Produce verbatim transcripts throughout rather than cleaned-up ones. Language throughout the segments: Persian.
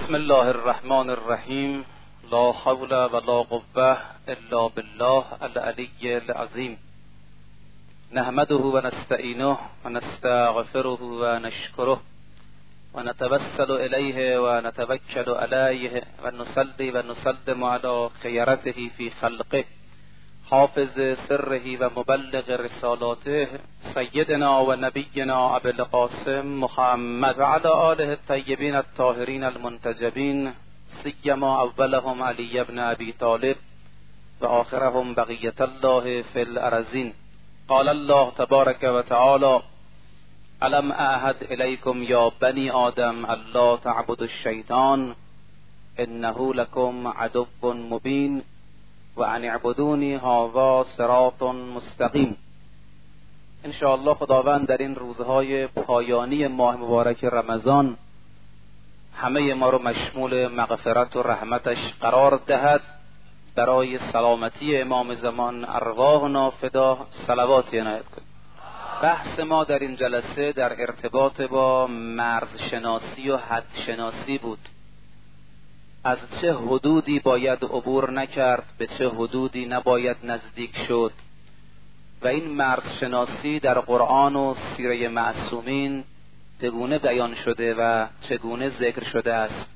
بسم الله الرحمن الرحیم. لا حول ولا قوة الا بالله العلی العظیم. نحمده و نستعینه و نستغفره و نشکره و نتوسل الیه و نتوکل علیه و نصلی و نسلم علی خیرته فی خلقه حافظ سره و مبلغ رسالاته سیدنا و نبینا ابی القاسم محمد و علی آله الطیبین الطاهرین المنتجبین، سیما اولهم علی ابن ابی طالب و آخرهم بقیة الله فی الارضین. قال الله تبارک و تعالی: الم اعهد الیکم یا بنی آدم الا تعبدوا الشیطان انه لکم عدو مبین و ان اعبدونی هذا صراط مستقیم. ان شاء الله خداوند در این روزهای پایانی ماه مبارک رمضان همه ما رو مشمول مغفرت و رحمتش قرار دهد. برای سلامتی امام زمان ارواحنا فدا صلواتی عنایت کنید. بحث ما در این جلسه در ارتباط با مرزشناسی و حدشناسی بود. از چه حدودی باید عبور نکرد، به چه حدودی نباید نزدیک شد و این مرزشناسی در قرآن و سیره معصومین چگونه بیان شده و چگونه ذکر شده است.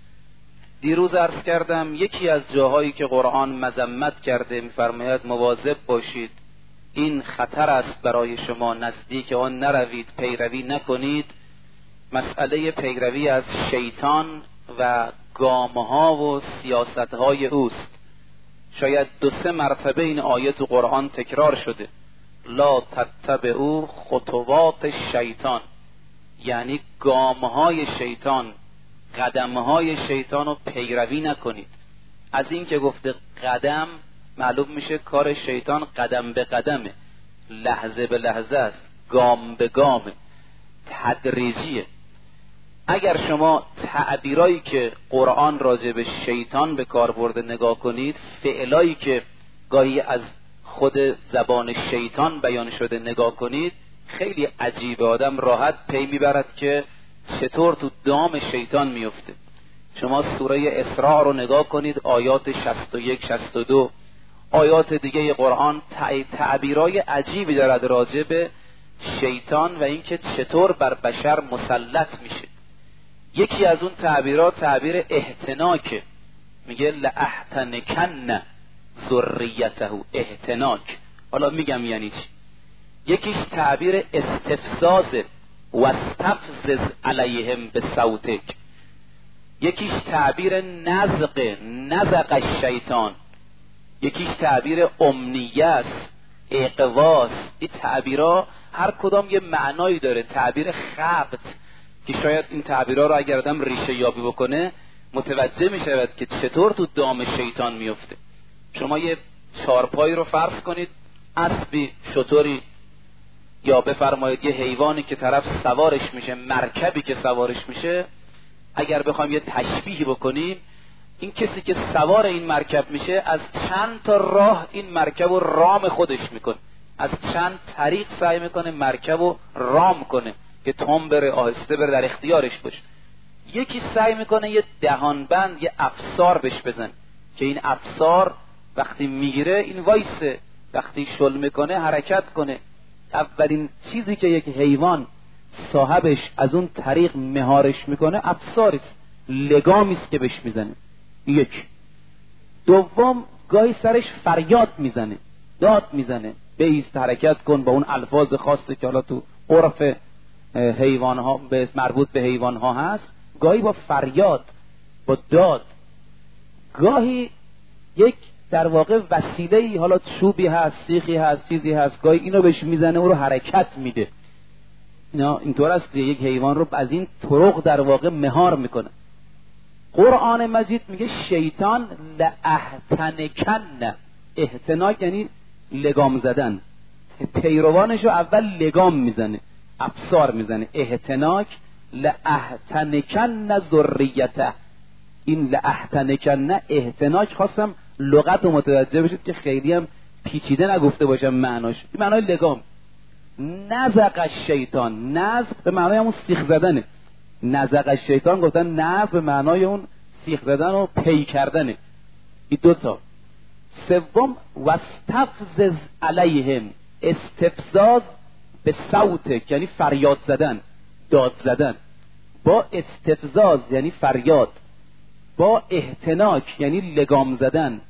دیروز عرض کردم یکی از جاهایی که قرآن مذمت کرده می‌فرماید مواظب باشید، این خطر است برای شما، نزدیک آن نروید، پیروی نکنید. مسئله پیروی از شیطان و گامها و سیاستهای اوست. شاید دو سه مرتبه این آیه تو قرآن تکرار شده: لا تتبعوا خطوات شیطان، یعنی گامهای شیطان، قدمهای شیطان رو پیروی نکنید. از این که گفته قدم معلوم میشه کار شیطان قدم به قدمه، لحظه به لحظه است، گام به گامه، تدریجیه. اگر شما تعبیرایی که قرآن راجع به شیطان به کار برده نگاه کنید، فعلایی که گاهی از خود زبان شیطان بیان شده نگاه کنید، خیلی عجیبه. آدم راحت پی میبرد که چطور تو دام شیطان میفته. شما سوره اسراء رو نگاه کنید، آیات شصت و یک شصت و دو، آیات دیگه قرآن تعبیرای عجیبی دارد راجع به شیطان و اینکه چطور بر بشر مسلط میشه. یکی از اون تعبیرات تعبیر احتناکه، میگه لأحتنکن ذریته، احتناک. حالا میگم یعنی چی. یکیش تعبیر استفزازه، واستفزز علیهم بصوتک. یکیش تعبیر نزق، نزق الشیطان. یکیش تعبیر امنیه است، اقواس. این تعبیرها هر کدام یه معنایی داره. تعبیر خبط که شاید این تعبیرها رو اگر آدم ریشه یابی بکنه متوجه می شود که چطور تو دام شیطان میفته. شما یه چارپایی رو فرض کنید، اسبی، شتری، یا بفرمایید یه حیوانی که طرف سوارش میشه، مرکبی که سوارش میشه. اگر بخوایم یه تشبیهی بکنیم، این کسی که سوار این مرکب میشه از چند تا راه این مرکب رو رام خودش میکنه، از چند طریق سعی میکنه مرکب رو رام کنه که تون بره، آهسته بره، در اختیارش باشه. یکی سعی میکنه یه دهانبند، یه افسار بهش بزن که این افسار وقتی میگیره این وایسه، وقتی شل میکنه حرکت کنه. اولین چیزی که یک حیوان صاحبش از اون طریق مهارش میکنه افساریست، لگامیست که بهش میزنه. یک. دوم، گاهی سرش فریاد میزنه، داد میزنه، بایست، حرکت کن، با اون الفاظ خاصی که حالا تو عرف حیوان ها به مربوط به حیوان ها هست. گاهی با فریاد، با داد. گاهی یک در واقع وسیله‌ای، حالا چوبی هست، سیخی هست، چیزی هست، گاهی اینو بهش میزنه، او رو حرکت میده. اینا اینطور است، یک حیوان رو از این طرق در واقع مهار میکنه. قرآن مجید میگه شیطان لأحتنکن، احتناک یعنی لگام زدن، پیروانشو اول لگام میزنه، افسار میزنه. احتناک لأحتنکن ذریته. این لأحتنکن احتناک، خواستم لغت رو متوجه بشید که خیلی هم پیچیده نگفته باشم معناش. این معنای لگام. نزق الشیطان، نزق به معنای همون سیخ زدنه. نزغ شیطان گفتن نزغ به معنای اون سیخ زدن و پی کردنه. این دوتا. سوم واستفزز علیهم، استفزاز به صوت یعنی فریاد زدن، داد زدن. با استفزاز یعنی فریاد، با احتناک یعنی لگام زدن،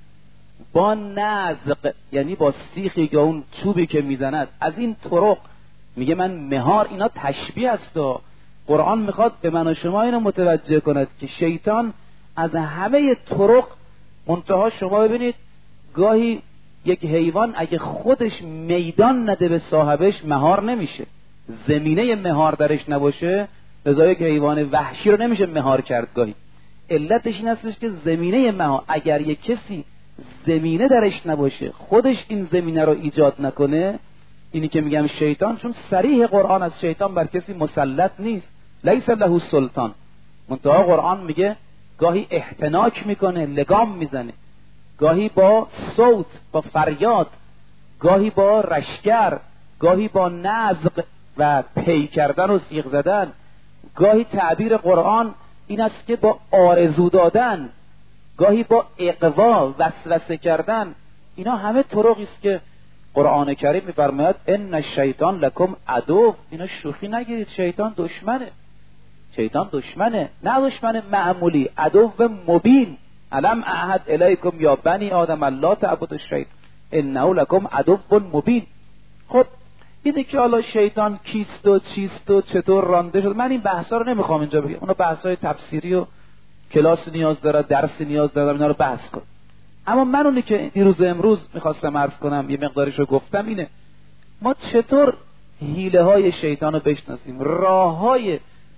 با نزغ یعنی با سیخی یا اون چوبی که میزند. از این طرق میگه من مهار، اینا تشبیه است و قرآن میخواد به من و شما اینو متوجه کند که شیطان از همه طرق، منتها شما ببینید گاهی یک حیوان اگه خودش میدان نده به صاحبش مهار نمیشه، زمینه مهار درش نباشه، لذا یک حیوان وحشی رو نمیشه مهار کرد. گاهی علتش این هستش که زمینه مهار، اگر یک کسی زمینه درش نباشه، خودش این زمینه رو ایجاد نکنه، اینی که میگم شیطان، چون صریح قرآن از شیطان بر کسی مسلط نیست، لیس له سلطان، منتها قرآن میگه گاهی احتناک میکنه، لگام میزنه، گاهی با صوت، با فریاد، گاهی با رشگر، گاهی با نزغ و پی کردن و سیغ زدن. گاهی تعبیر قرآن این است که با آرزو دادن، گاهی با اقوا، وسوسه کردن. اینا همه طرقی است که قرآن کریم میفرماید ان الشیطان لکم عدو. اینا شوخی نگیرید، شیطان دشمنه، شیطان دشمنه، نه دشمن معمولی، عدو مبین. الم اعهد الیکم یا بنی آدم لا تعبدوا الشیطان انه لکم عدو مبین. خب اینه که حالا شیطان کیست و چیست و چطور رانده شد، من این بحثا رو نمیخوام اینجا بگم، اونا بحثای تفسیری و کلاس نیاز داره، درس نیاز داره، اینا رو بحث کن. اما من اونی که دیروز امروز میخواستم عرض کنم، یه مقدارش رو گفتم، اینه ما چطور حیله های شیطان رو بشناسیم، راه های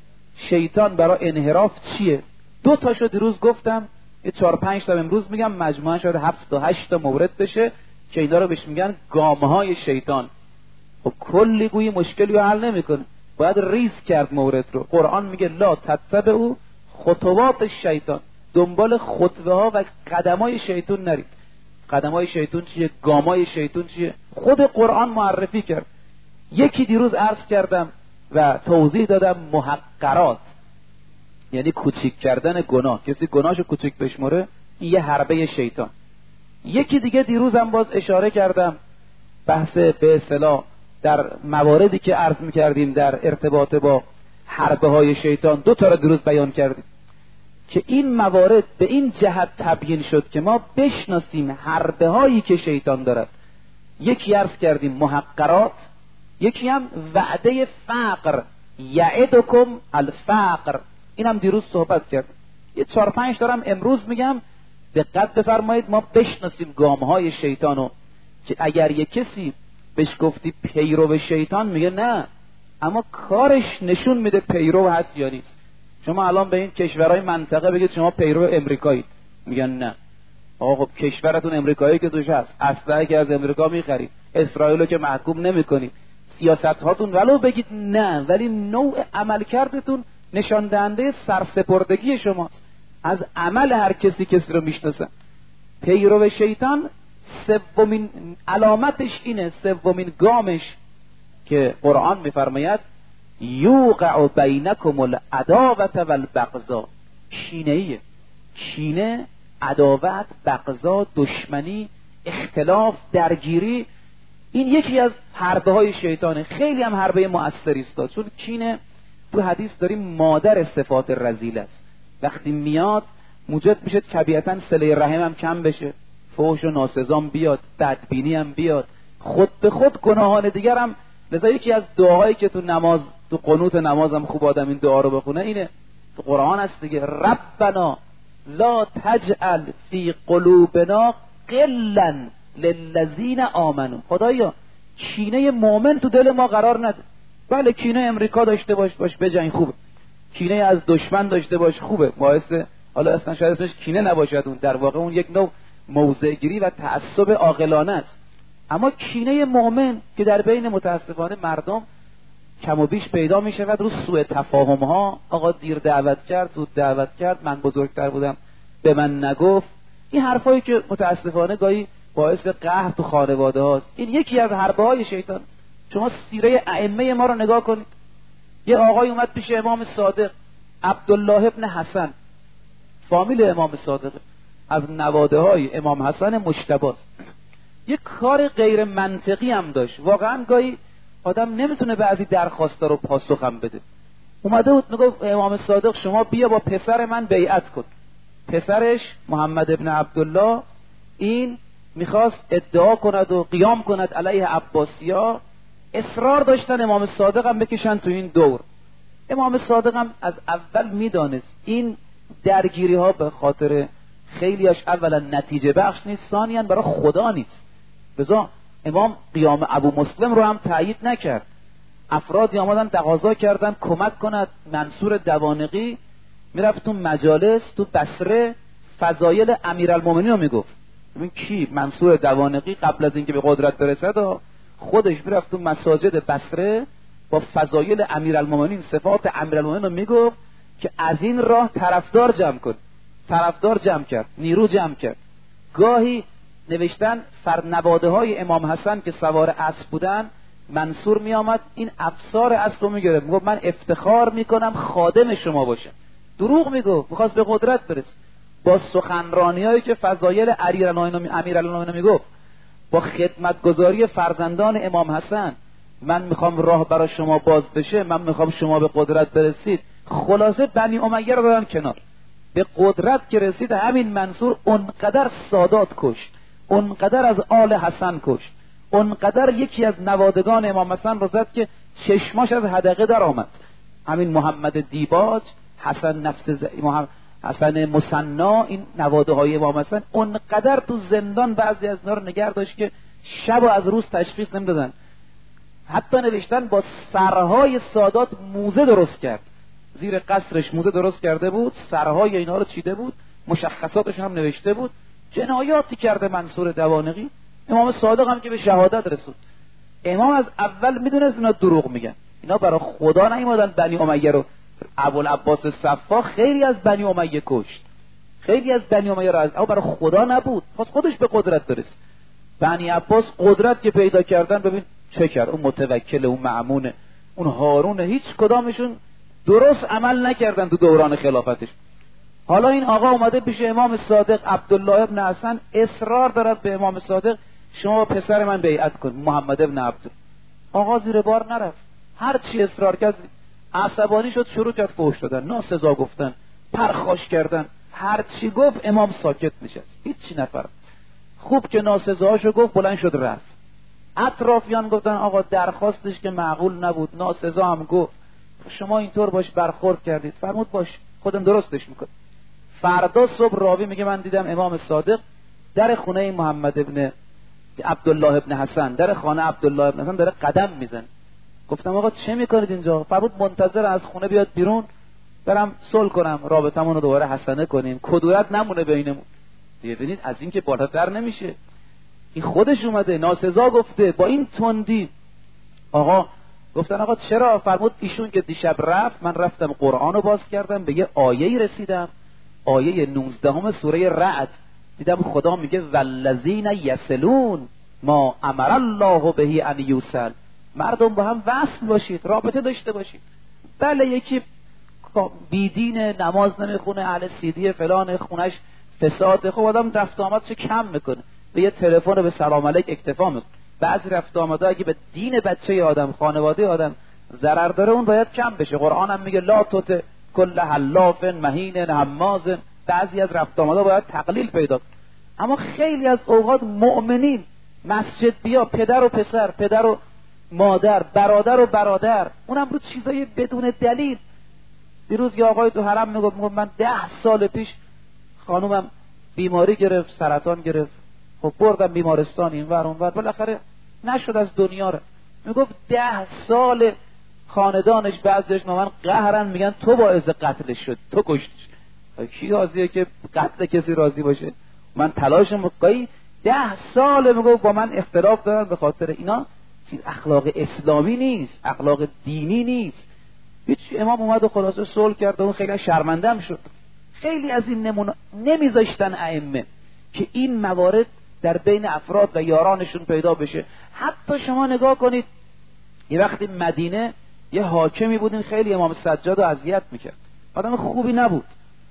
شیطان برای انحراف چیه. دو تاشو دیروز گفتم، یه چهار پنج تا امروز میگم، مجموعا شاید هفت تا هشت تا مورد بشه که اینا رو بهش میگن گامه های شیطان. خب کلی گویی مشکلی رو حل نمیکنه، باید ریز کرد مورد رو. قرآن میگه لا تتبعوا خطوات شیطان، دنبال خطوه ها و قدم های شیطان نرید. قدم های شیطان چیه؟ گام های شیطان چیه؟ خود قرآن معرفی کرد. یکی دیروز عرض کردم و توضیح دادم، محقرات یعنی کوچیک کردن گناه، کسی گناهشو کوچیک بشمره، این یه حربه شیطان. یکی دیگه دیروزم باز اشاره کردم، بحث به اصطلاح در مواردی که عرض میکردیم در ارتباط با حربه های شیطان، دو تا رو دیروز بیان کردیم که این موارد به این جهت تبیین شد که ما بشناسیم حربه هایی که شیطان دارد. یکی عرض کردیم محقرات، یکی هم وعده فقر، یعدکم الفقر، اینم دیروز صحبت کردیم. یه چهار پنج دارم امروز میگم، دقت بفرمایید ما بشناسیم گام های شیطانو، که اگر یک کسی بهش گفتی پیرو شیطان میگه نه، اما کارش نشون میده پیرو هست یا نیست. شما الان به این کشورهای منطقه بگید شما پیرو امریکایی، میگن نه. آقا خب کشورتون امریکایی که توش هست، اسلحه که از امریکا میخرید، اسرائیلو که محکوم نمیکنید، سیاست هاتون ولو بگید نه، ولی نوع عمل کردتون نشان دهنده سرسپردگی شماست. از عمل هر کسی کسی رو میشناسن. پیرو شیطان سومین علامتش اینه، سومین گامش که قرآن میفرماید یوقع بینکم العداوة والبغضاء، کینه‌ایه، کینه، عداوت، بغضا، دشمنی، اختلاف، درگیری. این یکی از حربه های شیطانه، خیلی هم حربه مؤثری است، چون کینه تو حدیث داریم مادر صفات رذیل است. وقتی میاد موجب میشه طبیعتاً صله رحم هم کم بشه، فحش و ناسزام بیاد، بدبینی هم بیاد، خود به خود گناهان دیگر هم. لذا یکی از دعاهایی که تو نماز، تو قنوت نماز هم خوب آدم این دعا رو بخونه اینه، تو قرآن هست دیگه، ربنا لا تجعل فی قلوبنا غلا للذین آمنوا. خدایا کینه مؤمن تو دل ما قرار نده. بله کینه امریکا داشته باش باش بجنگ خوبه، کینه از دشمن داشته باش خوبه، باعث حالا اصلا شاید اسمش کینه نباشد، اون در واقع اون یک نوع موضع گیری و تعصب عاقلانه است. اما کینه مؤمن که در بین متاسفانه مردم کم و بیش پیدا می شود رو سوء تفاهم ها، آقا دیر دعوت کرد، زود دعوت کرد، من بزرگتر بودم به من نگفت، این حرفایی که متاسفانه گاهی باعث قهر تو خانواده هاست. این یکی از حربه های شیطان. شما سیره ائمه ما رو نگاه کنید. یه آقای اومد پیش امام صادق، عبدالله ابن حسن فامیل امام صادق، از نواده های امام حسن مجتبی است. یک کار غیر منطقی هم داشت. واقعا گاهی آدم نمیتونه بعضی درخواستا رو پاسخ هم بده. اومده بود میگفت امام صادق شما بیا با پسر من بیعت کن. پسرش محمد ابن عبدالله این میخواست ادعا کند و قیام کند علیه عباسی‌ها. اصرار داشتن امام صادق هم بکشن تو این دور. امام صادق هم از اول میدانست این درگیری ها به خاطر خیلیاش اولا نتیجه بخش نیست، ثانیاً برای خدا نیست. بذار امام قیام ابو مسلم رو هم تایید نکرد. افرادی آمدن تقاضا کردن کمک کند منصور دوانقی، میرفت تو مجالس تو بصره فضایل امیرالمومنین رو میگفت. ببین کی؟ منصور دوانقی قبل از اینکه به قدرت برسد خودش میرفت تو مساجد بصره با فضایل امیرالمومنین صفات امیرالمومنین رو میگفت که از این راه طرفدار جمع کن. طرفدار جمع کرد، نیرو جمع کرد. گاهی نوشتن فرنواده های امام حسن که سوار اسب بودن، منصور می آمد این ابصار اسب رو می گرفت، می گفت من افتخار می کنم خادم شما باشم. دروغ می گفت، می خواست به قدرت برسه. با سخنرانی هایی که فضایل امیرالمومنین می گفت، با خدمتگزاری فرزندان امام حسن، من میخوام راه برای شما باز بشه، من میخوام شما به قدرت برسید. خلاصه بنی امیه رو دادن کنار. به قدرت که رسید همین منصور اونقدر سادات کشت، اونقدر از آل حسن کشت، اونقدر یکی از نوادگان امام حسن رو زد که چشماش از حدقه در آمد. همین محمد دیباج، حسن نفس ز... محمد... حسن مصنا، این نواده های امام حسن اونقدر تو زندان بعضی از اینا رو نگه داشت که شب و از روز تشخیص نمیدادن. حتی نوشتن با سرهای سادات موزه درست کرد، زیر قصرش موزه درست کرده بود، سرهای اینا رو چیده بود، مشخصاتش هم نوشته بود. جنایاتی کرده منصور دوانقی. امام صادق هم که به شهادت رسید، امام از اول میدونست اینا دروغ میگن، اینا برای خدا نیومدن بنی امیه رو. ابوالعباس صفا خیلی از بنی امیه کشت، خیلی از بنی امیه رو از او برای خدا نبود، خواست خودش به قدرت برسه. بنی عباس قدرت که پیدا کردن، ببین چه کرد. اون متوکل، اون مأمون، اون هارون، هیچ کدامشون درست عمل نکردن تو دوران خلافتش. حالا این آقا اومده پیش امام صادق عبدالله ابن حسن، اصرار دارد به امام صادق شما پسر من بیعت کن، محمد ابن عبد. آقا زیر بار نرفت، هر چی اصرار کرد عصبانی شد، شروع کرد فحش دادن، ناسزا گفتن، پرخاش کردن. هر چی گفت امام ساکت نشست، هیچی نفر. خوب که ناسزاهاشو گفت بلند شد رفت. اطرافیان گفتن آقا درخواستش که معقول نبود، ناسزا هم گفت، شما اینطور باش برخورد کردید. فرمود باش خودم درستش میکنم. فردا صبح راوی میگه من دیدم امام صادق در خونه محمد ابن عبدالله ابن حسن، در خانه عبدالله ابن حسن داره قدم میزن. گفتم آقا چه میکنید اینجا؟ فرمود منتظر از خونه بیاد بیرون برم صلح کنم، رابطمون رو دوباره حسنه کنیم، کدورت نمونه بینمون. دیگه ببینید از این که بالاتر نمیشه. این خودش اومده ناسزا گفته با این تندی. آقا گفتن آقا چرا؟ فرمود ایشون که دیشب رفت، من رفتم قرآن رو باز کردم، به یه آیه‌ای رسیدم، آیه نوزدهم سوره رعد، دیدم خدا میگه والذین یصلون ما امر الله به ان یوصل. مردم با هم وصل باشید، رابطه داشته باشید. بله یکی بیدین، نماز نمیخونه، اهل سیدی فلان، خونش فساد، خب آدم رفت آمد چه کم میکنه، به یه تلفن به سلام علیک اکتفا میکنه. بعضی رفت آمده اگه به دین بچه آدم، خانواده آدم ضرر داره، اون باید کم بشه. قرآن هم میگه لا تطع کل حلاف مهین هماز. بعضی از رفت آمده باید تقلیل پیدا کنه. اما خیلی از اوقات مؤمنین مسجد بیا، پدر و پسر، پدر و مادر، برادر و برادر، اونم رو چیزای بدون دلیل. دیروز یه آقای تو حرم میگفت میگفت من ده سال پیش خانومم بیماری گرفت، سرطان گرفت، خب بردم بیمارستان این ور اون ور، بالاخره نشد از دنیا رو. میگفت ده سال خاندانش بعضیش من قهرن، میگن تو باعث قتلش شد، تو کشتیش. کی راضیه که قتل کسی راضی باشه؟ من تلاش مقایی ده سال میگفت با من اختلاف دارن به خاطر اینا. اخلاق اسلامی نیست، اخلاق دینی نیست. هیچ. امام اومد و خلاصه صلح کرد و اون خیلی شرمنده هم شد. خیلی از این نمونه نمیذاشتن ائمه که این موارد در بین افراد و یارانشون پیدا بشه. حتی شما نگاه کنید یه وقتی مدینه یه حاکمی بود، این خیلی امام سجاد رو اذیت میکرد. آدم خوبی نبود.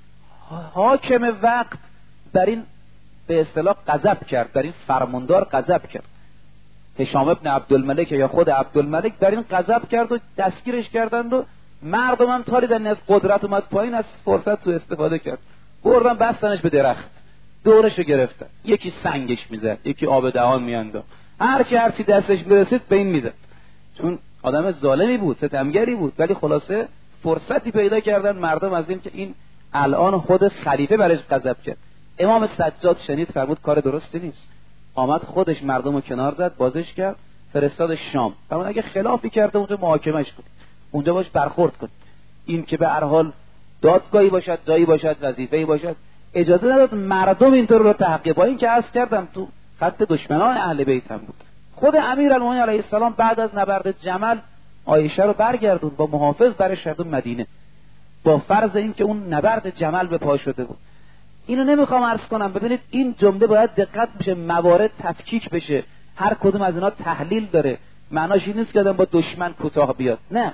حاکم وقت در این به اصطلاح غضب کرد، در این فرماندار غضب کرد. هشام ابن عبدالملک یا خود عبدالملک در این غضب کرد و دستگیرش کردند و مردم هم تاریدن از قدرت اومد پایین، از فرصت سوء استفاده کرد، بردن بستنش به درخت، دورشو گرفتن، یکی سنگش میزد، یکی آب دهان میانداخت، هر کی هر چی دستش میرسید به این میزد. چون آدم ظالمی بود، ستمگری بود، ولی خلاصه فرصتی پیدا کردن مردم از این که این الان خود خلیفه برش غضب کرد. امام سجاد شنید، فرمود کار درستی نیست. آمد خودش مردمو کنار زد، بازش کرد، فرستاد شام. فرمود اگه خلافی کرده اونجا محاکمش کن، اونجا باش برخورد کن. این که به هر حال دادگاهی باشد، جایی باشد، وظیفه‌ای باشد، اجازه نداد مردم اینطور رو تحقیر. با این که عرض کردم تو خط دشمنان اهل بیت هم بود. خود امیرالمومنین علیه السلام بعد از نبرد جمل عایشه رو برگردون با محافظ برش گردون مدینه، با فرض این که اون نبرد جمل به پا شده بود. اینو نمیخوام عرض کنم، ببینید این جمله باید دقت بشه، موارد تفکیک بشه، هر کدوم از اینا تحلیل داره. معناش این نیست که آدم با دشمن کوتاه بیاد، نه،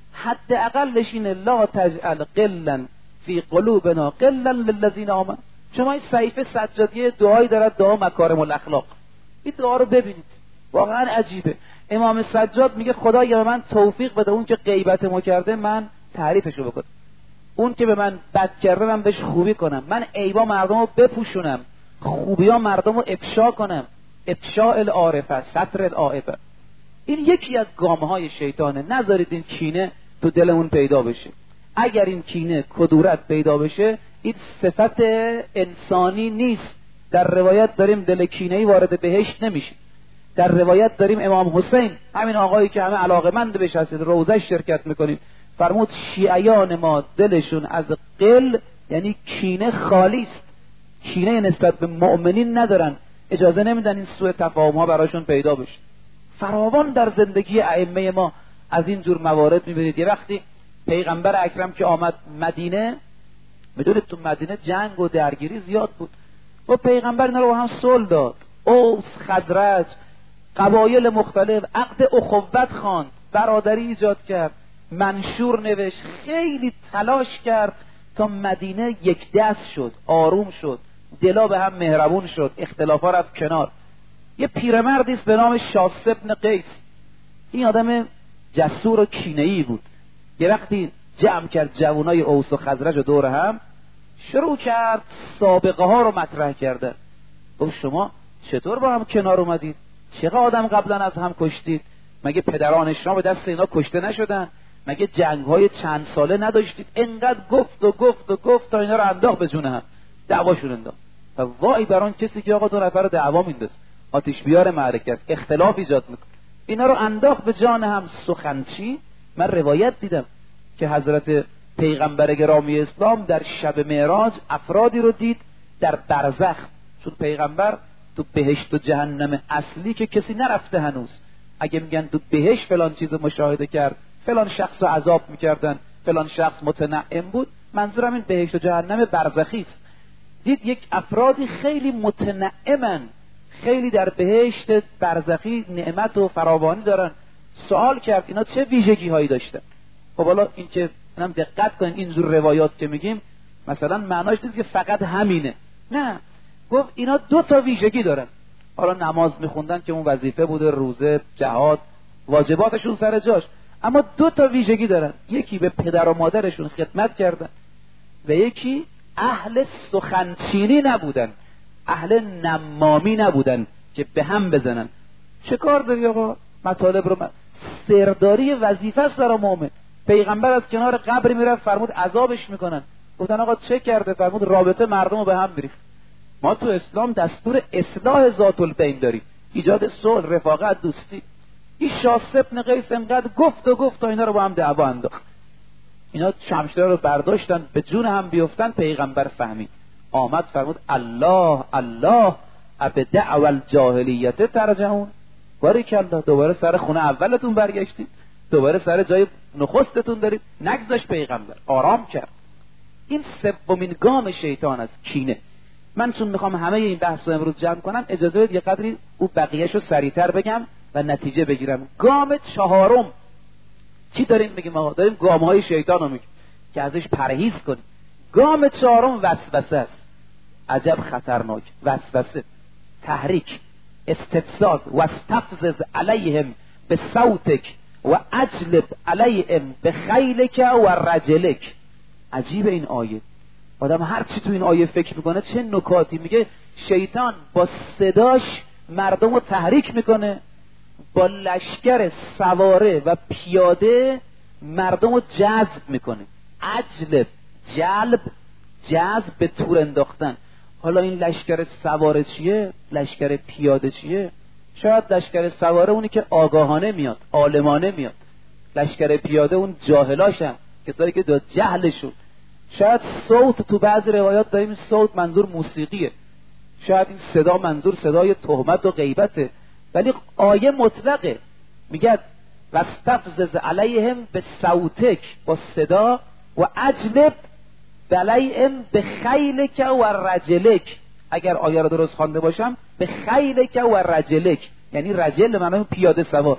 حداقلش اینه لا تجعل قلا فی قلوبنا قلا للذین آمنوا. شما این صحیفه سجادیه دعایی دارد، دعا مکارم الاخلاق، این دعا رو ببینید، واقعا عجیبه. امام سجاد میگه خدایا به من توفیق بده اون که غیبت ما کرده من تعریفشو بکنم، اون که به من بد کرده من بهش خوبی کنم، من عیبا مردم رو بپوشونم، خوبیا مردم رو افشا کنم. افشاء العارفه ستر العائبه. این یکی از گامهای شیطانه. نذارید این کینه تو دلمون پیدا بشه. اگر این کینه کدورت پیدا بشه، این صفت انسانی نیست. در روایت داریم دل کینه‌ای وارد بهشت نمیشه. در روایت داریم امام حسین، همین آقایی که همه علاقه‌مند بهش هستید، روزش شرکت میکنید، فرمود شیعیان ما دلشون از قل یعنی کینه خالی است، کینه نسبت به مؤمنین ندارن، اجازه نمیدن این سوء تفاهم ها براشون پیدا بشه. فراوان در زندگی ائمه ما از این جور موارد میبینید. یه وقتی پیغمبر اکرم که آمد مدینه، میدونید تو مدینه جنگ و درگیری زیاد بود، و پیغمبر اینا رو با هم صلح داد، اوس، خزرج، قبایل مختلف، عقد اخوت خواند، برادری ایجاد کرد، منشور نوشت، خیلی تلاش کرد تا مدینه یک دست شد، آروم شد، دلا به هم مهربون شد، اختلافا رفت کنار. یه پیرمردی است به نام شاس ابن قیس، این آدم جسور و کینه‌ای بود. یه وقتی جمع کرد جوانای اوس و خزرج و دور هم، شروع کرد سابقه ها رو مطرح کردن. گفت شما چطور با هم کنار اومدید؟ چقدر آدم قبلا از هم کشتید؟ مگه پدران شما به دست اینا کشته نشدن؟ مگه جنگ های چند ساله نداشتید؟ انقدر گفت و گفت و گفت تا اینا رو انداخت به جون هم، دعواشون انداخت. و وای بر آن کسی که آقا دو نفر رو دعوا میندازه، آتش بیار معرکه است، اختلاف ایجاد میکنه. اینا رو انداخت به جان هم. سخنچی، من روایت دیدم که حضرت پیغمبر گرامی اسلام در شب معراج افرادی رو دید در برزخ، چون پیغمبر تو بهشت و جهنم اصلی که کسی نرفته هنوز، اگه میگن تو بهشت فلان چیز مشاهده کرد، فلان شخص رو عذاب میکردن، فلان شخص متنعم بود، منظورم این بهشت و جهنم برزخی است. دید یک افرادی خیلی متنعمن، خیلی در بهشت برزخی نعمت و فراوانی دارن. سوال کرد اینا چه ویژگی هایی داشتن؟ خب حالا این که منم دقت کنین، این جور روایات که میگیم مثلا معناش نیست که فقط همینه، نه، گفت اینا دو تا ویژگی دارن. حالا نماز میخوندن که اون وظیفه بوده، روزه، جهاد، واجباتشون سر جاش، اما دو تا ویژگی دارن. یکی به پدر و مادرشون خدمت کردن و یکی اهل سخنچینی نبودن، اهل نمامی نبودن که به هم بزنن. چه کار داری آقا؟ مطالب رو من... سرداری وظیفه است برای مؤمن. پیغمبر از کنار قبر میرفت، فرمود عذابش میکنن. گفتن آقا چه کرده؟ فرمود رابطه مردم رو به هم میریخت. ما تو اسلام دستور اصلاح ذات البین داریم، ایجاد صلح، رفاقت، دوستی. این شاس ابن قیس انقدر گفت و گفت تا اینا رو با هم دعوا انداخت. اینا شمشیر رو برداشتن به جون هم بیفتن. پیغمبر فهمید، آمد فرمود الله الله ابدع الجاهلیت ترجعون. باریکالله، دوباره سر خونه اولتون برگشتید، دوباره سر جای نخستتون دارید. نگذاشت پیغمبر، آرام کرد. این سومین گام شیطان است، کینه. من چون میخوام همه این بحث رو امروز جمع کنم، اجازه بدید یه قدری او بقیه‌شو سریعتر بگم و نتیجه بگیرم. گام چهارم چی داریم میگیم آقا؟ داریم گام‌های شیطان رو میگیم. که ازش پرهیز کنی. گام چهارم وسوسه است. عجب خطرناک. وسوسه، تحریک، استفزاز. واستفزز علیهم به صوتک و اجلب علیهم به خیلک و رجلک. عجیب این آیه. آدم هر چی تو این آیه فکر میکنه چه نکاتی. میگه شیطان با صداش مردم رو تحریک میکنه، با لشکر سواره و پیاده مردم رو جذب میکنه. عجلب، جلب، جذب، به تور انداختن. حالا این لشکر سواره چیه؟ لشکر پیاده چیه؟ شاید لشکر سواره اونی که آگاهانه میاد، عالمانه میاد. لشکر پیاده اون جاهلاشن، کسایی که داد جهلشون. شاید صوت تو بعضی روایات داریم صوت منظور موسیقیه، شاید این صدا منظور صدای تهمت و غیبته، ولی آیه مطلقه. میگه واستفزز علیهم به صوتک، با صدا، و اجلب علیهم به خیلک و رجلک. اگر آیه رو درست خوانده باشم، به خیلک و رجلک یعنی رجل معنی پیاده سوار.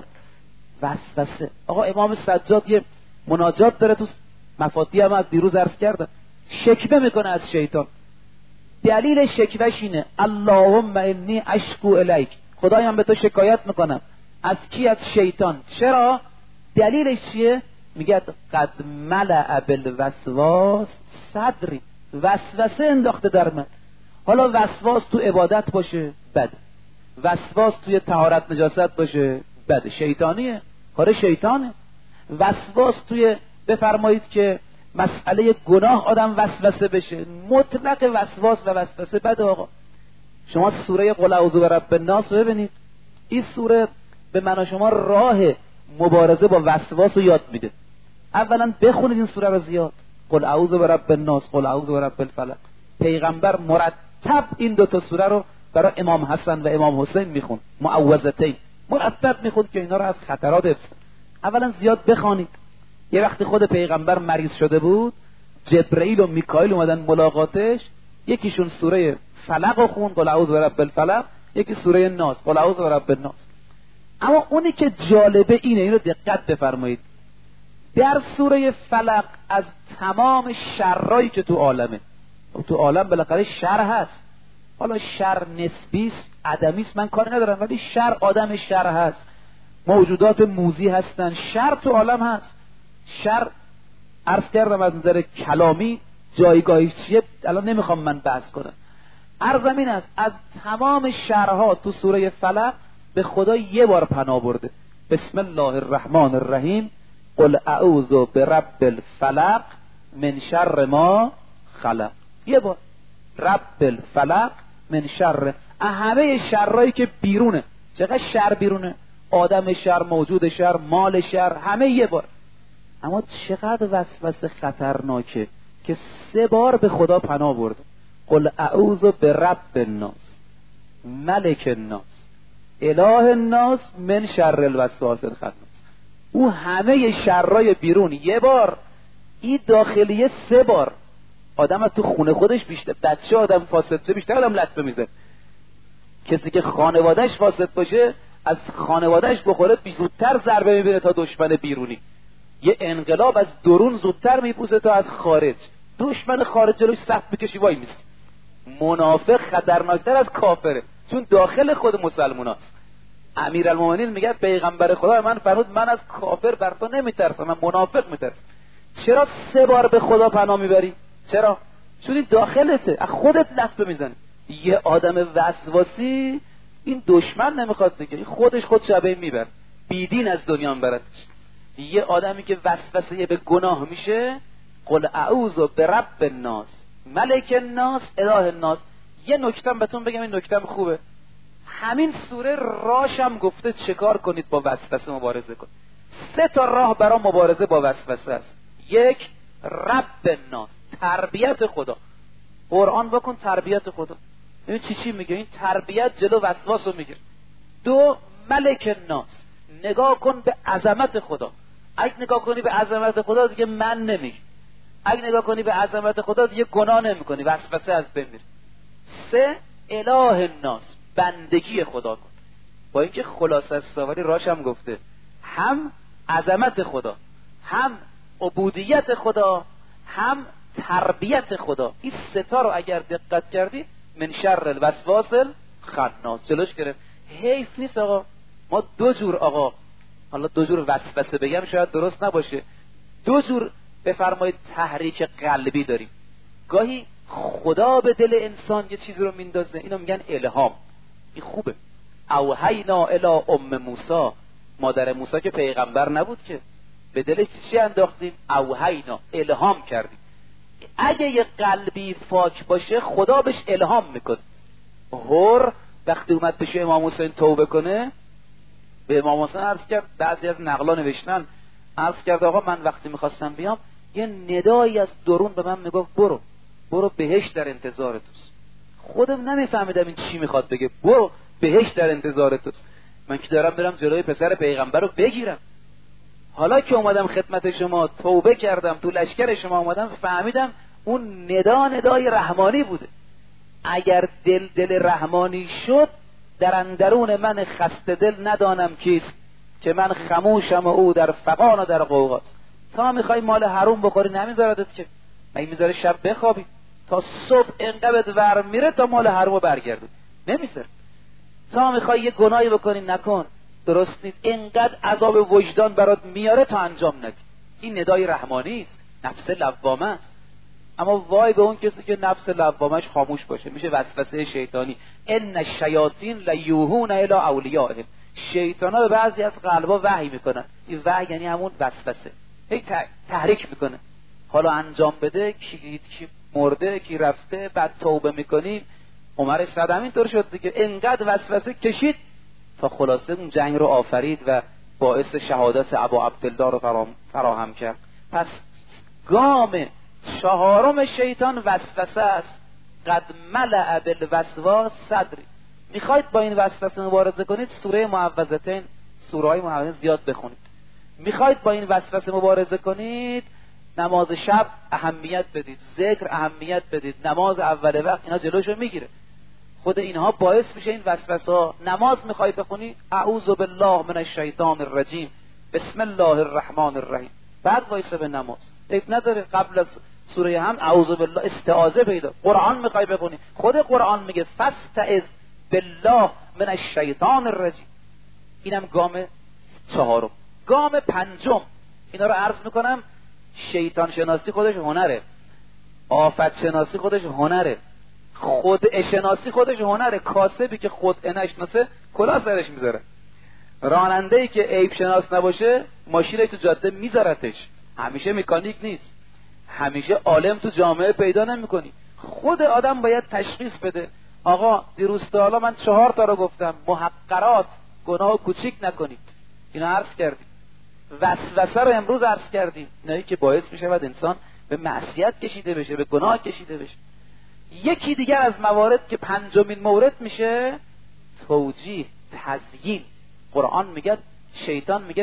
وسوسه. آقا امام سجاد یه مناجات داره تو مفاتیح، هم از دیروز عرض کردم، شکوه میکنه از شیطان. دلیل شکوهش اینه اللهم انی اشکو الیک، خدایم به تو شکایت میکنم. از کی؟ از شیطان. چرا؟ دلیلش چیه؟ میگه قد ملأ بالوسواس صدری، وسوسه انداخته در من. حالا وسواس تو عبادت باشه بده، وسواس توی طهارت نجاست باشه بده، شیطانیه، کار شیطانه. وسواس توی بفرمایید که مسئله گناه آدم وسوسه بشه، مطلق وسواس و وسوسه بده. آقا شما سوره قل اعوذ برب الناس رو ببینید، این سوره به من و شما راه مبارزه با وسواس رو یاد میده. اولا بخونید این سوره رو زیاد، قل اعوذ برب الناس، قل اعوذ برب الفلق. پیغمبر مرتب این دو تا سوره رو برای امام حسن و امام حسین میخوند، معوذتین مرتب میخوند که اینا رو از خطرات حفظ. اولا زیاد بخوانید. یه وقتی خود پیغمبر مریض شده بود، جبرئیل و میکائیل اومدن ملاقاتش، یکیشون سوره فلق رو خوند، قل اعوذ برب الفلق، یکی سوره ناس، قل اعوذ برب الناس. اما اونی که جالبه اینه، اینو دقت بفرمایید، در سوره فلق از تمام شرایی که تو عالمه، تو عالم بالاخره شر هست، حالا شر نسبیست، عدمیست، من کاری ندارم، ولی شر آدم شر هست، موجودات موذی هستن، شر تو عالم هست. شر عرض کردم از نظر کلامی جایگاهیش چیه، الان نمیخوام من بحث کنم. عرضم این است از تمام شرها تو سوره فلق به خدا یه بار پناه برده. بسم الله الرحمن الرحیم، قل اعوذ برب الفلق من شر ما خلق. یه بار رب الفلق من شر، همه شرهایی که بیرونه. چقدر شر بیرونه؟ آدم شر، موجود شر، مال شر، همه یه بار. اما چقدر وسوسه خطرناکه که سه بار به خدا پناه برده. قل اعوذ برب الناس، ملک الناس، اله الناس، من شر الوسواس الخناس. او همه شرای بیرون یه بار، این داخلیه سه بار. آدم تو خونه خودش بیشتر، بچه آدم فاسد بیشتر آدم لطمه میزه. کسی که خانوادهش فاسد باشه، از خانوادهش بخوره زودتر ضربه میبینه تا دشمن بیرونی. یه انقلاب از درون زودتر میپوسه تا از خارج. دشمن خارج جلوش سخت میکشی وای میست. منافق خطرناکتر از کافره، چون داخل خود مسلمان هست. امیرالمومنین میگه پیغمبر خدا من فرمود من از کافر بر تو نمیترسم، من منافق میترسم. چرا سه بار به خدا پناه میبری؟ چرا؟ چون این داخلته، از خودت لطمه میزنی. یه آدم وسواسی این دشمن نمیخواد دیگه، خودش خود شبه میبر، بیدین از دنیا میبردش. یه آدمی که وسوسه به گناه میشه، قل اعوذ برب الناس، ملک الناس، اله الناس. یه نکتم بهتون بگم، این نکتم خوبه. همین سوره راشم گفته چکار کنید با وسوسه مبارزه کنید. سه تا راه برای مبارزه با وسوسه است. یک، رب الناس، تربیت خدا. قرآن بکن تربیت خدا. این چی چی میگه؟ این تربیت جلو وسواس رو میگیره. دو، ملک الناس، نگاه کن به عظمت خدا. اگه نگاه کنی به عظمت خدا دیگه من نمیگی. اگه نگاه کنی به عظمت خدا دیگه گناه نمیکنی، وسوسه از بین میره. سه، اله الناس، بندگی خدا کن. با اینکه خلاصه سواری راشم گفته هم عظمت خدا، هم عبودیت خدا، هم تربیت خدا. این ستا رو اگر دقت کردی من شر الوسواس الخناس جلوش گرفت. حیف نیست آقا ما دو جور آقا، حالا دو جور وسوسه بگم شاید درست نباشه، دو جور بفرمایید تحریک قلبی داریم. گاهی خدا به دل انسان یه چیزی رو میندازه، اینو میگن الهام. این خوبه. اوحینا الی ام موسی، مادر موسی که پیغمبر نبود که، به دلش چی انداختیم؟ اوحینا، الهام کردیم. اگه یه قلبی پاک باشه خدا بهش الهام میکنه. هور وقتی اومد بشه امام حسین توبه کنه، به امام حسین عرض کرد، بعضی از نقلا نوشتن عرض کرد آقا من وقتی میخواستم بیام یه ندایی از درون به من میگفت برو برو بهشت در انتظار توست. خودم نمیفهمیدم این چی میخواد بگه، برو بهشت در انتظار توست. من که دارم برم جلوی پسر پیغمبر رو بگیرم. حالا که اومدم خدمت شما توبه کردم، تو لشکر شما اومدم، فهمیدم اون ندا ندای رحمانی بوده. اگر دل دل رحمانی شد، در اندرون من خسته دل ندانم کیست، که من خموشم و او در فغان و در غوغاست. تا میخوای مال حروم بخوری نمیذاردت که، مگه میذاره شب بخوابی تا صبح انقدر ور میره تا مال حروم برگردی؟ نمیذاره. تا میخوای یه گناهی بکنی نکن، درست نیست، انقدر عذاب وجدان برات میاره تا انجام ندی. این ندای رحمانی است، نفس لوامه است. اما وای به اون کسی که نفس لوامش خاموش باشه، میشه وسوسه شیطانی. ان الشیاطین لیوحون الی اولیائهم، شیطانا به بعضی از قلبا وحی میکنن. این وحی یعنی همون وسوسه، هی تحریک میکنه. حالا انجام بده، کی کی مرده کی رفته، بعد توبه میکنیم. عمر صدام اینطور شد دیگه، انقدر وسوسه کشید تا خلاصه اون جنگ رو آفرید و باعث شهادت ابا عبدالله رو فراهم کرد. پس گام چهارم شیطان وسوسه است. قد ملأ بالوسواس صدری. میخواید با این وسوسه مبارزه کنید، سوره معوذتین، سوره های معوذتین زیاد بخونید. میخواید با این وسوسه مبارزه کنید، نماز شب اهمیت بدید، ذکر اهمیت بدید، نماز اول وقت، اینا جلوشو میگیره. خود اینها باعث میشه این وسوسه ها. نماز میخوای بخونی، اعوذ بالله من الشیطان الرجیم، بسم الله الرحمن الرحیم، بعد وایسه به نماز. عیب نداره قبل از سوره هم اعوذ بالله استعاذه پیدا. قرآن میخوای بخونی، خود قرآن میگه فاستعذ بالله من الشیطان الرجیم. اینم گام چهارم. گام پنجم، اینا رو عرض میکنم، شیطان شناسی خودش هنره، آفت شناسی خودش هنره، خود شناسی خودش هنره. کاسبی که خود نشناسه کلاه سرش میذاره. راننده‌ای که عیب شناس نباشه ماشینش تو جاده میذارتش. همیشه مکانیک نیست، همیشه عالم تو جامعه پیدا نمیکنی. خود آدم باید تشخیص بده. آقا دیروز تا حالا من چهار تا رو گفتم، محقرات، گناه کوچیک نکنید، اینا عرض کردیم. وسوسه رو امروز عرض کردیم، اینایی که باعث میشه بعد انسان به معصیت کشیده بشه، به گناه کشیده بشه. یکی دیگر از موارد که پنجمین مورد میشه، توجیه، تزیین. قرآن میگه، شیطان میگه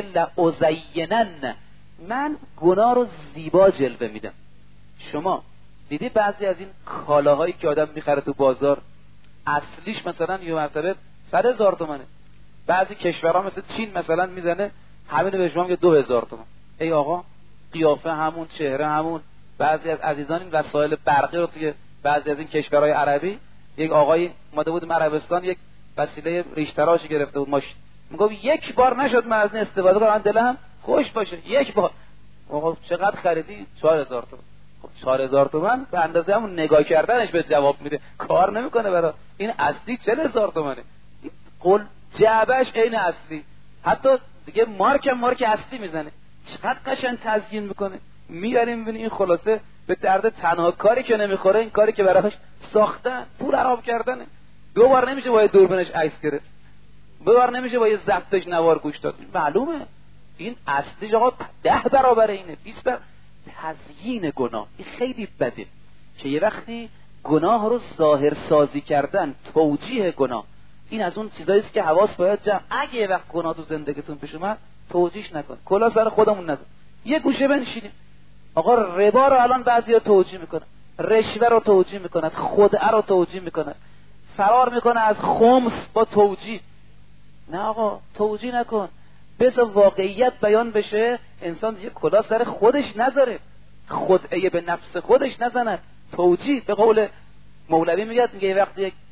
لأزینن، من گناه رو زیبا جلوه میدم. شما دیدی بعضی از این کالاهایی که آدم میخره تو بازار، اصلیش مثلا یه مرتبه صد هزار تومنه، بعضی کشورها مثل چین مثلا میزنه همین به شما میگه دو هزار تومن. ای آقا، قیافه همون، چهره همون. بعضی از عزیزان این وسایل برقی رو توی بعضی از این کشورهای عربی، یک آقایی اومده بود عربستان، یک وسیله ریش تراشی گرفته بود ماشین، میگه یک بار نشد من از این استفاده کنم دلم خوش باشه، یک بار. آقا چقدر خریدی؟ چهار هزار تومان. خب چهار هزار تومان به اندازه همون نگاه کردنش به جواب میده، کار نمیکنه برای این. اصلی چهل هزار تومانه. قول جعبش عین اصلی، حتی دیگه مارک هم مارک اصلی میزنه. چقدر قشنگ تزیین میکنه. میبریم میبینی این خلاصه به درد تنها کاری که نمیخوره این کاری که براش ساختن، پول خراب کردنه. دو بار نمیشه با دوربینش عکس گرفت، دو بار نمیشه با ضبطش نوار گوش داد. معلومه این اصلیش آقا ده برابر اینه، بیست بر. تزیین گناه این خیلی بده که یه وقتی گناه رو ظاهر سازی کردن، توجیه گناه، این از اون چیزایی است که حواس باید جمع. اگه یه وقت گناه تو زندگیتون پیش اومد توجیهش نکن، کلا سر خودمون نذار، یه گوشه بنشینیم. آقا ربا رو الان بعضیا توجیه میکنن، رشوه رو توجیه میکنن، خدعه رو توجیه میکنن، فرار میکنه از خمس با توجیه. نه آقا، توجیه نکن، بذار واقعیت بیان بشه، انسان یه کلا سر خودش نذاره. خدعه به نفس خودش نزند. توجیه به قول مولوی میگه میگه یه وقتی یک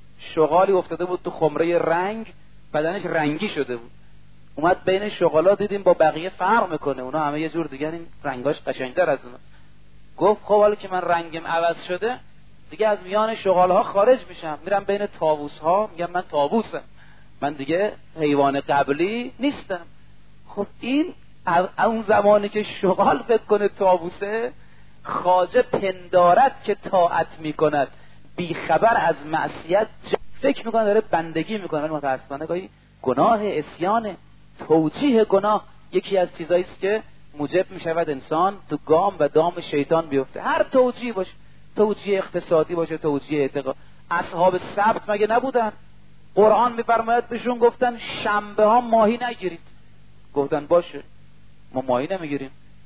شغالی افتاده بود تو خمره رنگ، بدنش رنگی شده بود، اومد بین شغالا دیدیم با بقیه فرق میکنه، اونا همه یه جور دیگه، این رنگاش قشنگتر از اوناست. گفت خب حالا که من رنگم عوض شده دیگه از میان شغالها خارج میشم، میرم بین طاووس‌ها، میگم من طاووسم، من دیگه حیوان قبلی نیستم. خب این اون زمانی که شغال فکر کنه طاووسه، خواجه پندارد که طاعت میکند، بی خبر از معصیت فکر میکنه داره بندگی میکنه، ولی متاسفانه گاهی گناه اسیانه. توجیه گناه یکی از چیزایی است که موجب میشود انسان تو گام و دام شیطان بیفته. هر توجیه باشه، توجیه اقتصادی باشه، توجیه اعتقاد. اصحاب سبت مگه نبودن؟ قرآن میفرماید بهشون گفتن شنبه ها ماهی نگیرید، گفتن باشه ما ماهی نمیگیریم.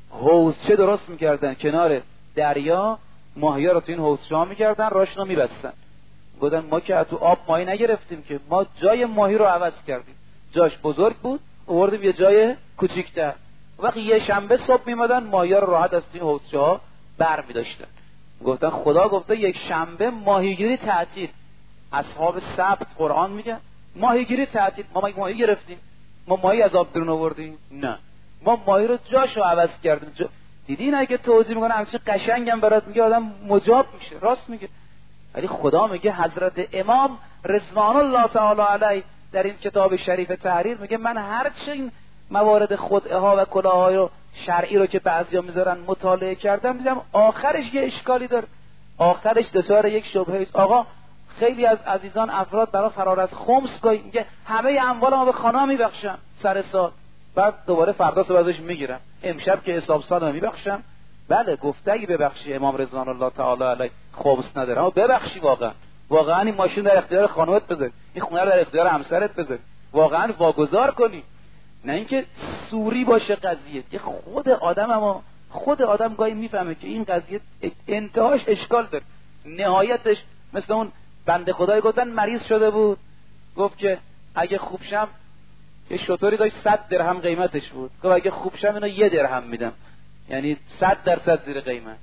حوضچه درست میکردن کنار دریا، ماهی ها رو تو این حوضچه ها میکردن، راشون رو میبستن. گفتن ما که تو آب ماهی نگرفتیم که، ما جای ماهی رو عوض کردیم، جاش بزرگ بود آوردیم یه جای کوچیک‌تر. وقتی یه شنبه صبح میمدن ماهی ها رو راحت از این حوضچه ها بر میداشتن. گفتن خدا گفته یک شنبه ماهیگیری تعطیل. اصحاب سبت قرآن میگه ماهیگیری تعطیل. ما ماهی گرفتیم؟ ما ماهی از آب درون آوردیم؟ نه، ما ماهی رو جاشو عوض کردیم. جا... دیدی نه که توضیح میکنه همچین قشنگم برات میگه، آدم مجاب میشه، راست میگه. ولی خدا میگه، حضرت امام رضوان الله تعالی علیه در این کتاب شریف تحریر میگه من هر چه موارد خدعه ها و کلاهای رو شرعی رو که بعضیا میذارن مطالعه کردم، دیدم آخرش یه اشکالی داره، آخرش دچار یک شبهه است. آقا خیلی از عزیزان افراد برای فرار از خمس گاهی میگه همه اموال ما به خانه میبخشم سر سال، بعد دوباره فردا صبح ازش میگیرم، امشب که حساب سال میبخشم. بله گفته اگه ببخشی امام رضوان الله تعالی علیه خمس نداره، اما ببخشی واقعا واقعا این ماشین در اختیار خانومت بذار، این خونه رو در اختیار همسرت بذار، واقعا واگذار کنی، نه اینکه سوری باشه قضیه. که خود آدم اما خود آدم گاهی میفهمه که این قضیه انتهاش اشکال داره، نهایتش مثل اون بنده خدای گفتن مریض شده بود، گفت که اگه خوب شم، یه شطوری داشت صد درهم قیمتش بود، گفت اگه خوب شم اینو یه درهم میدم، یعنی صد درصد زیر قیمت.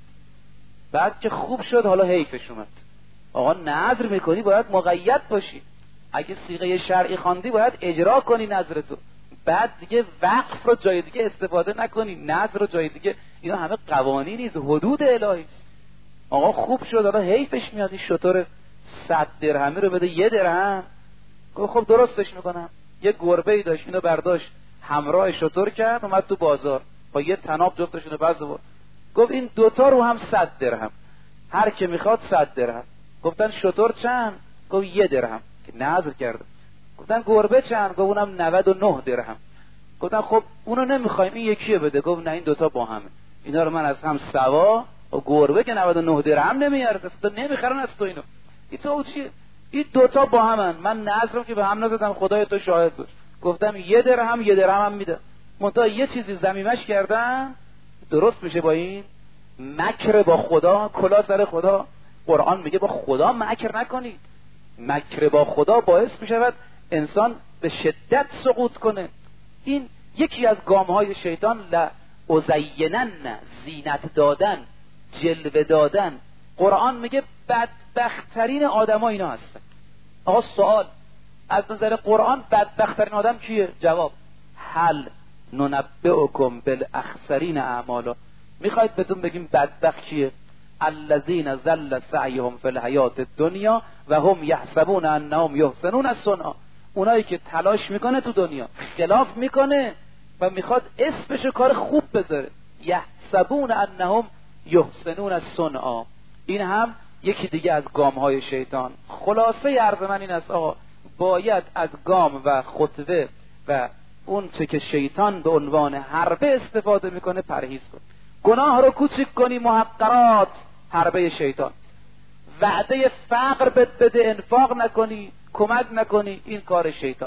بعد که خوب شد حالا حیفش اومد. آقا نظر میکنی باید مقید باشی، اگه صیغه شرعی خواندی باید اجرا کنی نظر تو، بعد دیگه وقف رو جای دیگه استفاده نکنی، نظر رو جای دیگه. اینا همه قوانین نیست، حدود الهی است. آقا خوب شد حالا حیفش میاد، این شطور صد درهمی رو بده یه درهم. گفت خب درستش میکنم. یه گربه‌ای داشت، اینو برداشت همراه شطور کرد، اومد تو بازار با یه تناب جفتشونو بس آورد، گفت این دوتا رو هم صد درهم، هر که میخواد صد درهم. گفتن شطور چند؟ گفت یه درهم، که نظر کرده. گفتن گربه چند؟ گفت اونم نود و نه درهم. گفتن خب اونو نمیخوایم، این یکیه بده. گفت نه این دوتا با همه، اینا رو من از هم سوا، و گربه که نود و نه درهم نمیارزه، تو نمیخرن از تو اینو، این تو چیه؟ این دوتا با همن، من نظرم که به هم نزدم، خدای تو شاهد باش. گفتم یه درهم یه درهم هم میده، منتها یه چیزی زمیمش کردن درست میشه با این مکر با خدا، کلا سر خدا. قرآن میگه با خدا مکر نکنید. مکر با خدا باعث میشود انسان به شدت سقوط کنه. این یکی از گامهای شیطان، لازینن، زینت دادن، جلوه دادن. قرآن میگه بدبختترین آدم ها اینا هستن. آقا سوال، از نظر قرآن بدبختترین آدم کیه؟ جواب، هل ننبئکم بالاخسرین اعمالا. میخواید بهتون بگیم بدبخت کیه؟ الذین ضل سعیهم فی الحیات الدنیا و هم یحسبون انهم یحسنون صنعا. اونایی که تلاش میکنه تو دنیا، خلاف میکنه و میخواد اسمش کار خوب بذاره، یحسبون انهم یحسنون صنعا. این هم یکی دیگه از گام های شیطان. خلاصه عرض من این است آقا، باید از گام و خطوه و اون چه که شیطان به عنوان حربه استفاده میکنه پرهیز کن. گناه رو کوچک کنی، محقرات، حربه شیطان. وعده فقر بد بده، انفاق نکنی، کمک نکنی، این کار شیطان.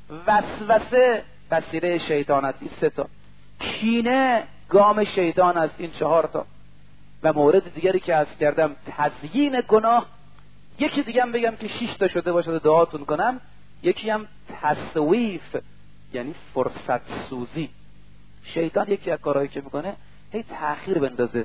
وسوسه وسیله شیطان است، این سه تا. کینه گام شیطان است، این چهار تا. و مورد دیگری که عرض کردم تزیین گناه. یکی دیگه هم بگم که شش تا شده باشه دعاتون کنم. یکی هم تسویف، یعنی فرصت سوزی. شیطان یکی از کارهایی که میکنه هی تأخیر بندازه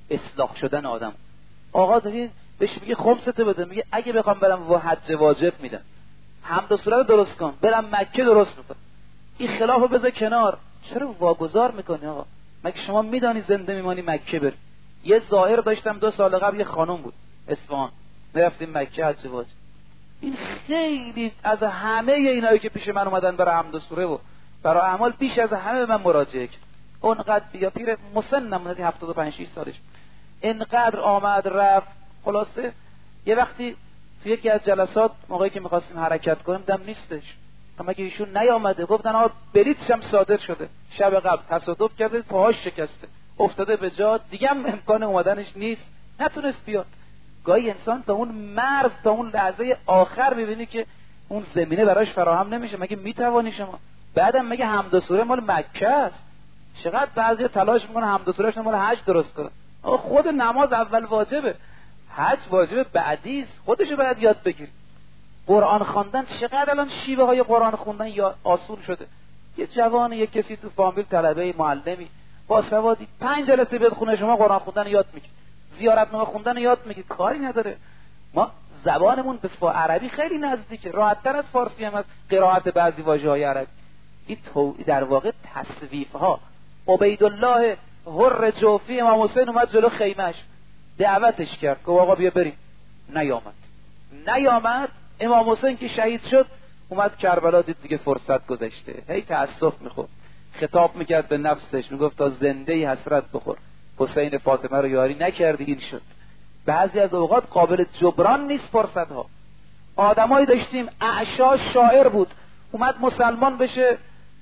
اصلاح شدن آدم. آقا دیگه بهش میگه خمسته بده، میگه اگه بخوام برم و حج واجب میدم، حمد و صورت درست کن، برم مکه درست میکنم. این خلافو بذار کنار، چرا واگذار میکنی آقا؟ مگه شما میدانی زنده میمانی مکه بری؟ یه ظاهر داشتم دو سال قبل، یه خانم بود اصفهان، رفتیم مکه حج واجب. این خیلی از همه اینایی که پیش من اومدن برای حمد و سوره و برای اعمال بیش از همه به من مراجعه کرد. اونقدر بیا پیر مسنم ندی هفتاد و پنج شش سالش، اینقدر آمد رفت. خلاصه یه وقتی تو یکی از جلسات موقعی که می‌خواستیم حرکت کنیم دم نیستش، اما که ایشون نیامده، گفتن آقا بلیطش هم صادر شده، شب قبل تصادف کرده پاهاش شکسته افتاده به جا، دیگه هم امکان اومدنش نیست، نتونست بیاد. گاهی انسان تا اون مرز، تا اون لحظه آخر می‌بینی که اون زمینه براش فراهم نمیشه. مگه میتوانی شما بعدم مگه حمد و سوره مال مکه است؟ چقدر بعضی تلاش میکنه حمد و سورهش مال حج درست کنه. آقا خود نماز اول واجبه، حج واجبه بعدی است، خودشو باید یاد بگیر. قرآن خواندن چقدر الان شیوه های قرآن خوندن یا آسون شده. یه جوان، یه کسی تو فامیل، طلبه، معلمی با سوادی پنج جلسه بیاد خونه شما قرآن خوندن یاد میگیره، زیارتنامه خوندن یاد میگیره، کاری نداره. ما زبانمون به فا عربی خیلی نزدیکه، راحت‌تر از فارسی هم از قرائت بعضی واژه‌های عربی. این تو در واقع تصویف ها. عبیدالله حر جوفی امام حسین اومد جلو خیمه‌اش دعوتش کرد که آقا بیا بریم، نیامد نیامد امام حسین که شهید شد اومد کربلا، دید دیگه فرصت گذشته، هی تأسف میخورد، خطاب میکرد به نفسش، میگفت تا زنده ای حسرت بخور، حسین فاطمه رو یاری نکردی این شد. بعضی از اوقات قابل جبران نیست فرصت ها. آدمایی داشتیم اعشا شاعر بود اومد مسلمان بشه،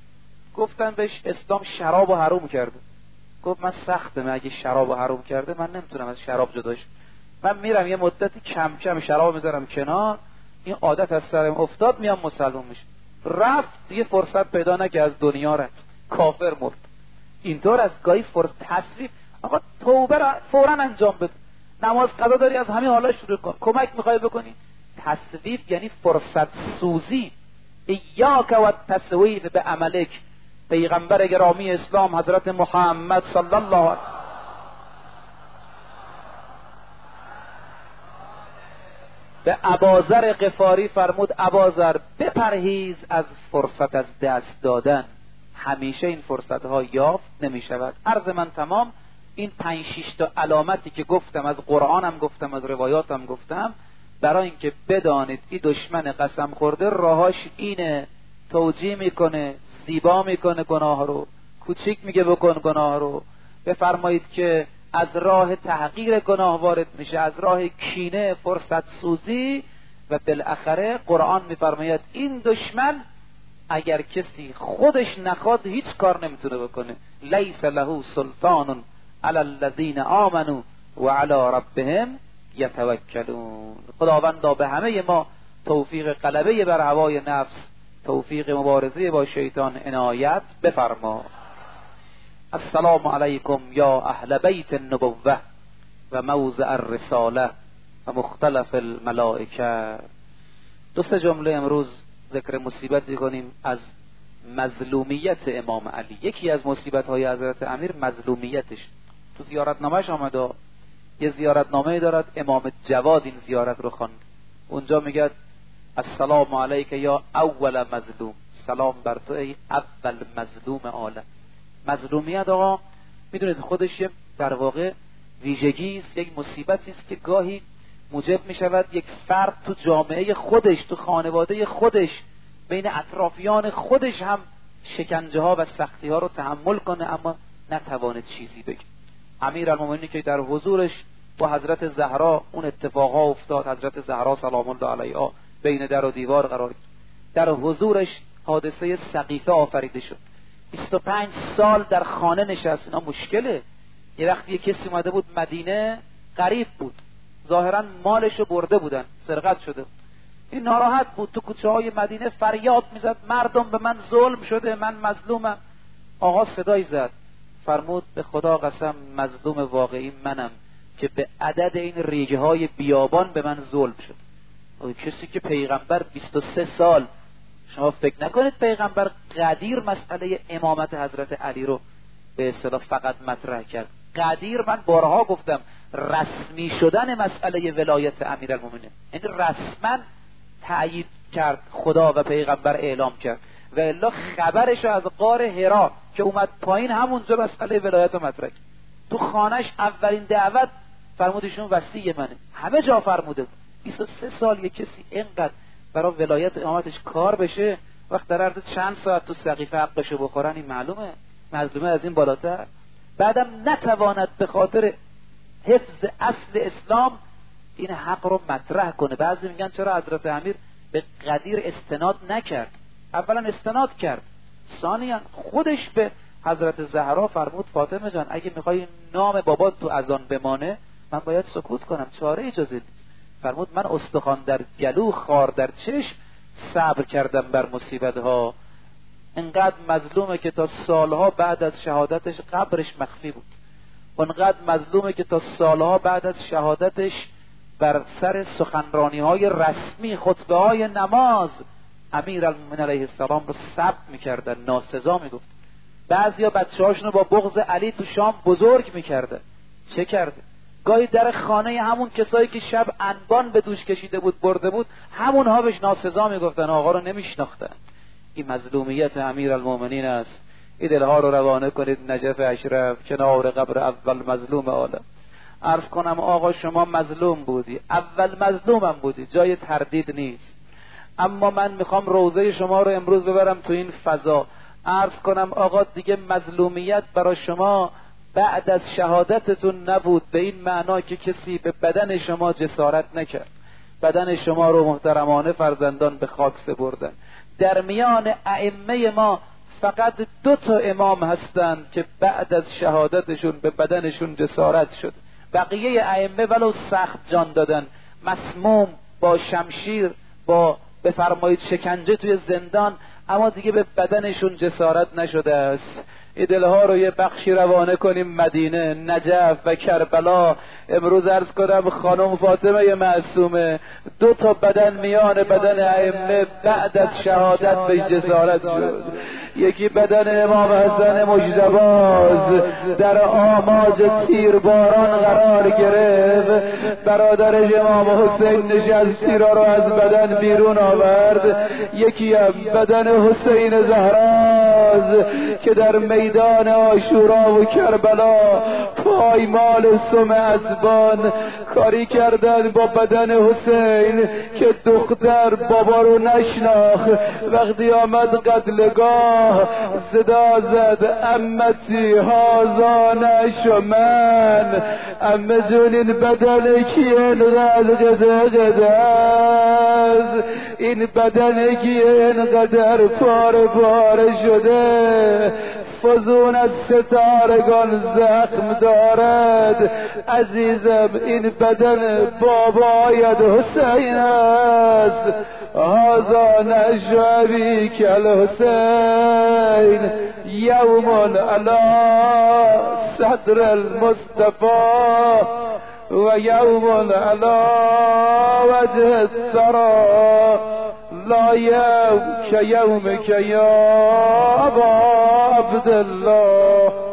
گفتن بهش اسلام شراب و حروم کرده، گفت من سختمه اگه شراب و حروم کرده من نمیتونم از شراب جداش، من میرم یه مدتی کم کم شراب میذارم کنار، این عادت از سرم افتاد میام مسلمان میشه. رفت دیگه فرصت پیدا نکرد، از دنیا رفت، کافر مرد. اینطور از گاهی فرصت تصویب. آقا توبه را فوراً انجام بده، نماز قضا داری از همین حالا شروع کن، کمک میخوای بکنی. تصویب یعنی فرصت سوزی. ایاک و التسویف به عملک. پیغمبر گرامی اسلام حضرت محمد صلی الله علیه به ابازر غفاری فرمود ابازر بپرهیز از فرصت از دست دادن، همیشه این فرصت ها یافت نمی شود. عرض من تمام. این پنج شش تا علامتی که گفتم، از قرآنم گفتم، از روایاتم گفتم، برای اینکه بدانید این دشمن قسم خورده راهاش اینه، توجیه میکنه، زیبا میکنه گناه رو، کوچیک میگه بکن گناه رو. بفرمایید که از راه تحقیر گناه وارد میشه، از راه کینه، فرصت سوزی، و بالاخره قرآن میفرماید این دشمن اگر کسی خودش نخواد هیچ کار نمیتونه بکنه. لیس له سلطان علی الذین آمنوا و علی ربهم یتوکلون. خداوندا به همه ما توفیق غلبه بر هوای نفس، توفیق مبارزه با شیطان عنایت بفرما. السلام علیکم یا اهل بیت النبوه و موضع الرساله و مختلف الملائکه. دو سه جمله امروز ذکر مصیبتی کنیم از مظلومیت امام علی. یکی از مصیبت های حضرت امیر مظلومیتش. تو زیارتنامه‌اش آمده، یه زیارتنامه دارد امام جواد این زیارت رو خواند، اونجا میگه السلام علیک یا اول مظلوم، سلام بر تو ای اول مظلوم عالم. مظلومیت آقا میدونید خودش یه در واقع ویژگی است، یک مصیبتی است که گاهی موجب میشود یک فرد تو جامعه خودش، تو خانواده خودش، بین اطرافیان خودش هم شکنجه ها و سختی ها رو تحمل کنه اما نتواند چیزی بگه. امیرالمومنین که در حضورش با حضرت زهرا اون اتفاقا افتاد، حضرت زهرا سلام الله علیها بین در و دیوار قرار گرفت، در حضورش حادثه سقیفه آفریده شد. بیست و پنج سال در خانه نشست. اینا مشکله. یه وقتی یه کسی اومده بود مدینه، غریب بود، ظاهرا مالشو برده بودن، سرقت شده. این ناراحت بود، تو کوچه های مدینه فریاد میزد مردم به من ظلم شده، من مظلومم. آقا صدای زد، فرمود به خدا قسم مظلوم واقعی منم که به عدد این ریگه های بیابان به من ظلم شد. کسی که پیغمبر بیست و سه سال، شما فکر نکنید پیغمبر قدیر مسئله امامت حضرت علی رو به اصطلاح فقط مطرح کرد، قدیر من بارها گفتم رسمی شدن مسئله ولایت امیرالمومنین، یعنی رسما تأیید کرد خدا و پیغمبر اعلام کرد و الا خبرش از غار حرا که اومد پایین همونجا مسئله ولایت رو مطرح. تو خانش اولین دعوت فرمودشون وصی منه، همه جا فرموده. بیست و سه سال یک کسی اینقدر برای ولایت امامتش کار بشه، وقت در عرض چند ساعت تو سقیفه حقشو بخورن، این معلومه مظلومه از این بالاتر. بعدم نتواند به خاطر حفظ اصل اسلام این حق رو مطرح کنه. بعضی میگن چرا حضرت امیر به قدیر استناد نکرد؟ اولا استناد کرد، ثانیا خودش به حضرت زهرا فرمود فاطمه جان اگه میخوای نام بابات تو اذان بمانه من باید سکوت کنم، چاره اجازه نیست. فرمود من استخوان در گلو خار در چشم صبر کردم بر مصیبت ها. انقدر مظلومه که تا سالها بعد از شهادتش قبرش مخفی بود، انقدر مظلومه که تا سالها بعد از شهادتش بر سر سخنرانی های رسمی خطبه های نماز امیرالمومنین علیه السلام رو ثبت میکردن، ناسزا میگفت. بعضیا بچه هاشونو با بغض علی تو شام بزرگ میکردن. چه کرده؟ گاهی در خانه همون کسایی که شب انبان به دوش کشیده بود برده بود همونها بهش ناسزا میگفتن، آقا رو نمیشناختن. این مظلومیت امیرالمومنین است. این دلها رو روانه کنید نجف اشرف کنار قبر اول مظلوم عالم. عرض کنم آقا شما مظلوم بودی، اول مظلومم بودی، جای تردید نیست. اما من میخوام روضه شما رو امروز ببرم تو این فضا. عرض کنم آقا دیگه مظلومیت برای شما بعد از شهادتتون نبود، به این معنا که کسی به بدن شما جسارت نکرد. بدن شما رو محترمانه فرزندان به خاک سپردن. در میان ائمه ما فقط دو تا امام هستند که بعد از شهادتشون به بدنشون جسارت شد. بقیه ائمه ولو سخت جان دادن، مسموم با شمشیر با بفرمایید شکنجه توی زندان، اما دیگه به بدنشون جسارت نشده است. این دلها رو یه بخشی روانه کنیم مدینه، نجف و کربلا. امروز عرض کنم خانم فاطمه معصومه دو تا بدن میان بدن ائمه بعد از شهادت به جسارت شد. یکی بدن امام حسن مجتبی در آماج تیرباران قرار گرفت، برادرش امام حسین نشست تیرا رو از بدن بیرون آورد. یکی هم بدن حسین زهراز که در میدان عاشورا و کربلا پایمال سم اسبان کاری کردن با بدن حسین که دختر بابا رو نشناخت. وقتی آمد قتلگاه صدا زد امتی هازا نشو من، امه جون این بدن کیه اینقدر قدر، این بدن کیه اینقدر پاره پاره شده، فزون از ستارگان زخم دارد. عزیزم این بدن بابایت حسین است، هذا نشوی کل حسین یوم علی صدر المصطفى و یوم علی وجه الثرى لا یوم که یوم که یا ابا عبدالله.